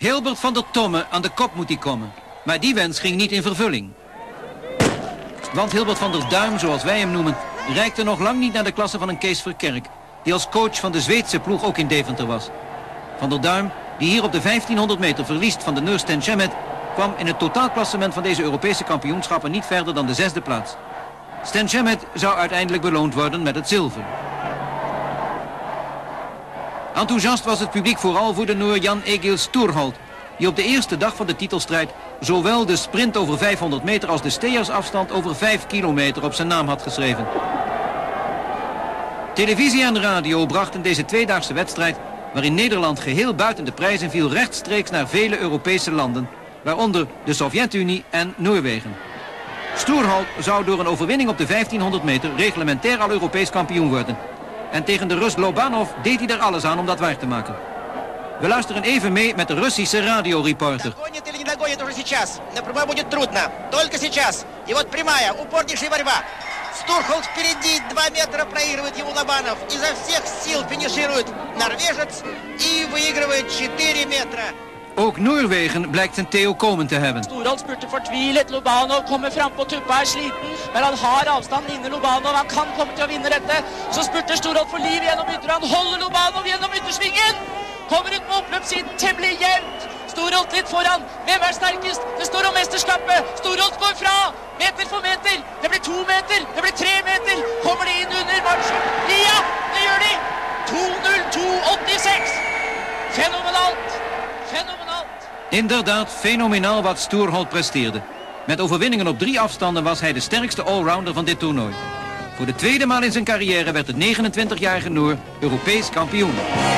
Hilbert van der Tomme aan de kop moet hij komen. Maar die wens ging niet in vervulling. Want Hilbert van der Duim, zoals wij hem noemen, reikte nog lang niet naar de klasse van een Kees Verkerk, die als coach van de Zweedse ploeg ook in Deventer was. Van der Duim, die hier op de 1500 meter verliest van de Neur Sten Sjemet, kwam in het totaalklassement van deze Europese kampioenschappen niet verder dan de 6e plaats. Sten Sjemet zou uiteindelijk beloond worden met het zilver. Enthousiast was het publiek vooral voor de Noor Jan Egil Storholt, die op de eerste dag van de titelstrijd zowel de sprint over 500 meter als de steersafstand over 5 kilometer op zijn naam had geschreven. Televisie en radio brachten deze tweedaagse wedstrijd, waarin Nederland geheel buiten de prijzen viel, rechtstreeks naar vele Europese landen, waaronder de Sovjet-Unie en Noorwegen. Storholt zou door een overwinning op de 1500 meter reglementair al Europees kampioen worden. En tegen de Rus Lobanov deed hij er alles aan om dat waar te maken. We luisteren even mee met de Russische radioreporter. Догонит или не догонит уже сейчас. Напрямую будет трудно. Только сейчас. И вот прямая, упорнейшая борьба. Стурхолд впереди, 2 метра проигрывает ему Лобанов. Изо всех сил финиширует норвежец и выигрывает 4 метра. Ook Noorwegen blijkt zijn Theo Komen te hebben. Storholt spurte fortvilet, Lobanov kommer fram på tuppa, er sliten, men han har avstand inne Lobanov, han kan komme til å vinne dette. Så spurter Storholt for liv gjennom ytter, han holder Lobanov gjennom yttersvingen. Kommer ut med oppløpssiden, temmelig jevnt. Storholt litt foran, hvem er sterkest? Det står om mesterskapet, Storholt går fra, meter for meter, det blir 2 meter, det blir 3 meter, kommer det inn under marsjen? Ja, det gjør de! 2:02,86. Fenomenalt! Fenomenalt! Inderdaad, fenomenaal wat Storholt presteerde. Met overwinningen op 3 afstanden was hij de sterkste allrounder van dit toernooi. Voor de tweede maal in zijn carrière werd het 29-jarige Noor Europees kampioen.